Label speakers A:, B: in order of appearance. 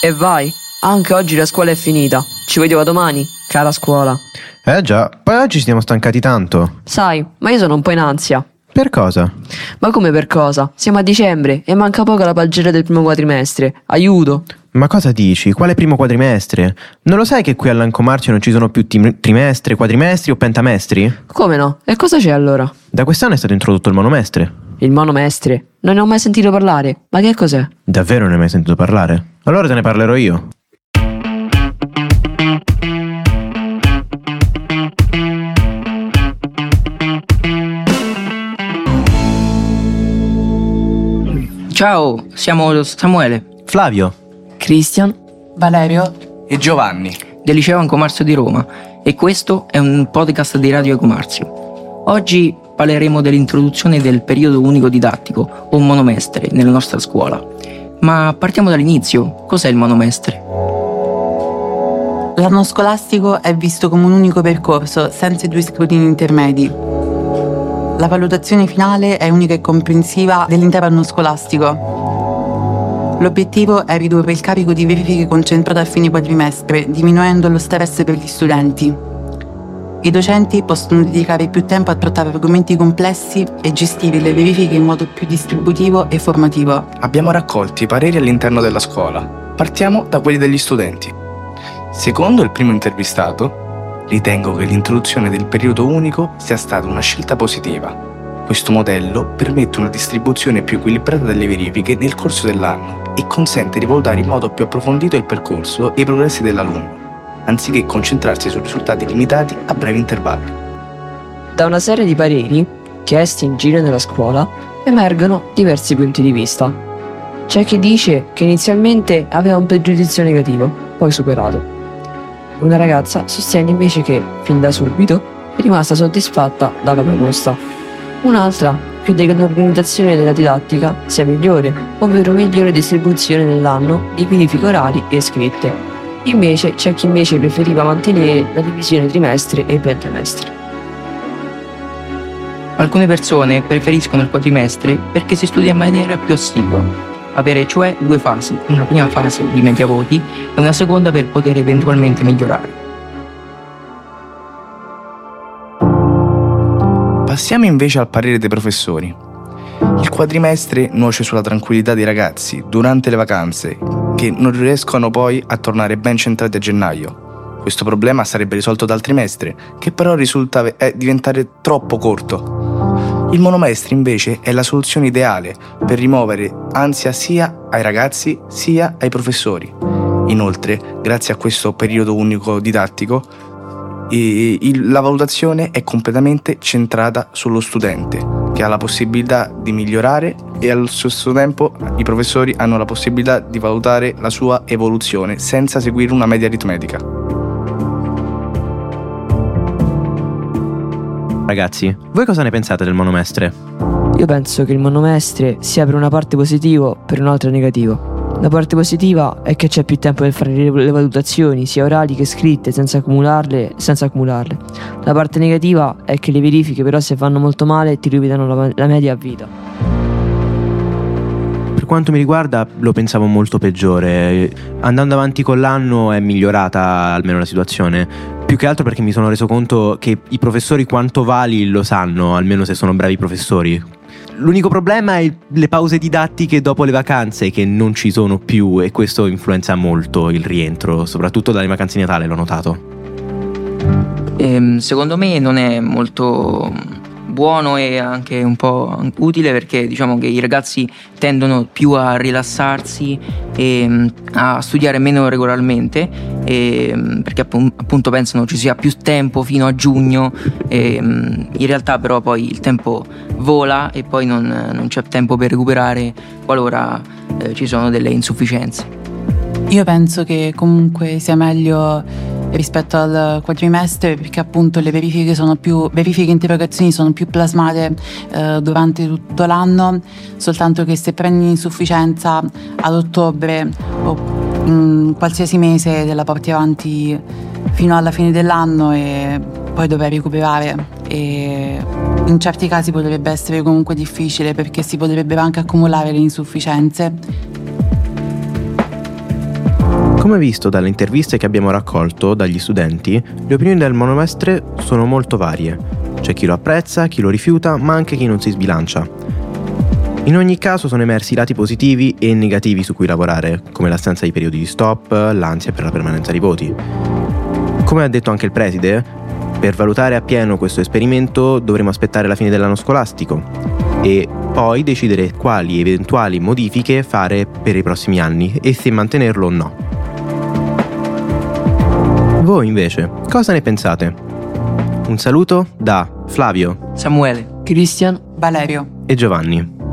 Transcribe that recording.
A: E vai, anche oggi la scuola è finita. Ci vediamo domani, cara scuola.
B: Già, poi oggi ci siamo stancati tanto.
A: Sai, ma io sono un po' in ansia.
B: Per cosa?
A: Ma come per cosa? Siamo a dicembre e manca poco alla pagella del primo quadrimestre. Aiuto!
B: Ma cosa dici? Quale primo quadrimestre? Non lo sai che qui all'Ancomarcio non ci sono più trimestri, quadrimestri o pentamestri?
A: Come no? E cosa c'è allora?
B: Da quest'anno è stato introdotto il monomestre.
A: Il monomestre? Non ne ho mai sentito parlare. Ma che cos'è?
B: Davvero non ne hai mai sentito parlare? Allora te ne parlerò io.
C: Ciao, siamo Samuele
B: Flavio.
A: Christian?
D: Valerio
E: e Giovanni
C: del Liceo Ancomarzio di Roma e questo è un podcast di Radio Ancomarzio. Oggi parleremo dell'introduzione del periodo unico didattico o monomestre nella nostra scuola. Ma partiamo dall'inizio. Cos'è il monomestre?
D: L'anno scolastico è visto come un unico percorso, senza i 2 scrutini intermedi. La valutazione finale è unica e comprensiva dell'intero anno scolastico. L'obiettivo è ridurre il carico di verifiche concentrato a fine quadrimestre, diminuendo lo stress per gli studenti. I docenti possono dedicare più tempo a trattare argomenti complessi e gestire le verifiche in modo più distributivo e formativo.
E: Abbiamo raccolto i pareri all'interno della scuola. Partiamo da quelli degli studenti. Secondo il primo intervistato, ritengo che l'introduzione del periodo unico sia stata una scelta positiva. Questo modello permette una distribuzione più equilibrata delle verifiche nel corso dell'anno e consente di valutare in modo più approfondito il percorso e i progressi dell'alunno, anziché concentrarsi su risultati limitati a brevi intervalli.
A: Da una serie di pareri chiesti in giro nella scuola emergono diversi punti di vista. C'è chi dice che inizialmente aveva un pregiudizio negativo, poi superato. Una ragazza sostiene invece che, fin da subito, è rimasta soddisfatta dalla proposta. Un'altra crede che l'organizzazione della didattica sia migliore, ovvero migliore distribuzione nell'anno di verifiche orali e scritte. Invece c'è chi invece preferiva mantenere la divisione trimestre e pentamestre.
C: Alcune persone preferiscono il quadrimestre perché si studia in maniera più assidua, avere cioè 2 fasi, una prima fase di media voti e una seconda per poter eventualmente migliorare.
E: Passiamo invece al parere dei professori. Il quadrimestre nuoce sulla tranquillità dei ragazzi durante le vacanze, che non riescono poi a tornare ben centrati a gennaio. Questo problema sarebbe risolto dal trimestre, che però risulta diventare troppo corto. Il monomestre invece è la soluzione ideale per rimuovere ansia sia ai ragazzi sia ai professori. Inoltre, grazie a questo periodo unico didattico, la valutazione è completamente centrata sullo studente, che ha la possibilità di migliorare e allo stesso tempo i professori hanno la possibilità di valutare la sua evoluzione senza seguire una media aritmetica.
B: Ragazzi, voi cosa ne pensate del monomestre?
A: Io penso che il monomestre sia per una parte positivo, per un'altra negativo. La parte positiva è che c'è più tempo per fare le valutazioni, sia orali che scritte, senza accumularle. La parte negativa è che le verifiche però se vanno molto male ti rivedano la media a vita.
B: Per quanto mi riguarda lo pensavo molto peggiore. Andando avanti con l'anno è migliorata almeno la situazione. Più che altro perché mi sono reso conto che i professori quanto vali lo sanno, almeno se sono bravi professori. L'unico problema è le pause didattiche dopo le vacanze che non ci sono più e questo influenza molto il rientro, soprattutto dalle vacanze di Natale l'ho notato.
C: Secondo me non è molto buono e anche un po' utile perché diciamo che i ragazzi tendono più a rilassarsi e a studiare meno regolarmente perché appunto pensano ci sia più tempo fino a giugno e in realtà però poi il tempo vola e poi non c'è tempo per recuperare qualora ci sono delle insufficienze.
D: Io penso che comunque sia meglio rispetto al quadrimestre perché appunto le verifiche e interrogazioni sono più plasmate durante tutto l'anno, soltanto che se prendi insufficienza ad ottobre o qualsiasi mese te la porti avanti fino alla fine dell'anno e poi dovrai recuperare e in certi casi potrebbe essere comunque difficile perché si potrebbero anche accumulare le insufficienze.
B: Come visto dalle interviste che abbiamo raccolto dagli studenti, le opinioni del monomestre sono molto varie. C'è chi lo apprezza, chi lo rifiuta, ma anche chi non si sbilancia. In ogni caso sono emersi i lati positivi e negativi su cui lavorare, come l'assenza di periodi di stop, l'ansia per la permanenza di voti. Come ha detto anche il preside, per valutare appieno questo esperimento dovremo aspettare la fine dell'anno scolastico e poi decidere quali eventuali modifiche fare per i prossimi anni e se mantenerlo o no. Voi invece, cosa ne pensate? Un saluto da Flavio,
C: Samuele,
A: Christian,
D: Valerio.
B: e Giovanni.